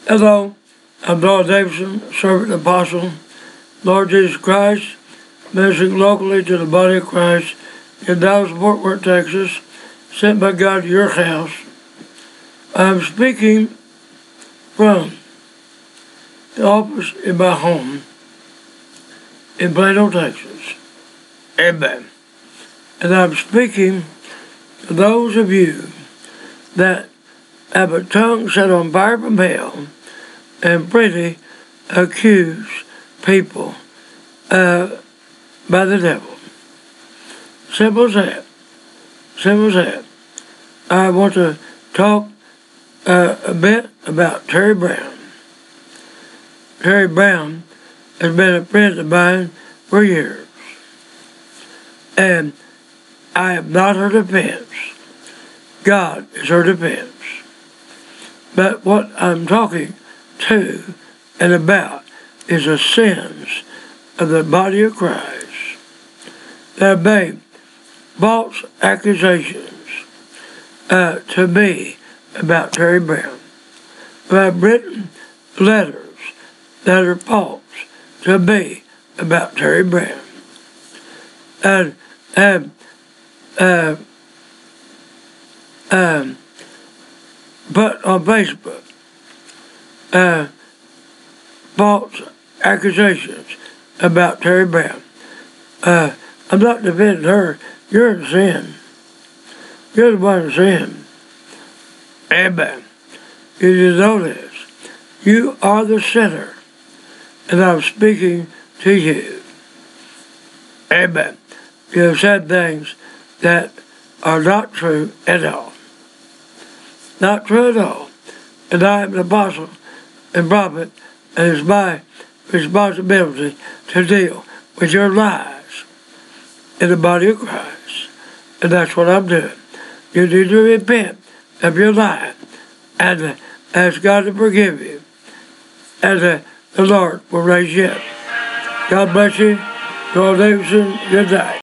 Hello, I'm Donald Davidson, servant and apostle, Lord Jesus Christ, ministering locally to the body of Christ in Dallas-Fort Worth, Texas, sent by God to your house. I'm speaking from the office in my home in Plano, Texas. Amen. And I'm speaking to those of you that have a tongue set on fire from hell and pretty accuse people by the devil. Simple as that. Simple as that. I want to talk a bit about Terry Brown. Terry Brown has been a friend of mine for years. And I am not her defense. God is her defense. But what I'm talking to and about is the sins of the body of Christ that have made false accusations to me about Terry Brown. But I've written letters that are false to me about Terry Brown. And put on Facebook false accusations about Terry Brown. I'm not defending her. You're in sin. You're the one in sin. Amen. You just know this. You are the sinner, and I'm speaking to you. Amen. You have said things that are not true at all. Not true at all. And I am an apostle and prophet, and it's my responsibility to deal with your lies in the body of Christ. And that's what I'm doing. You need to repent of your lie and ask God to forgive you. And the Lord will raise you up. God bless you. Donald Davidson, good night.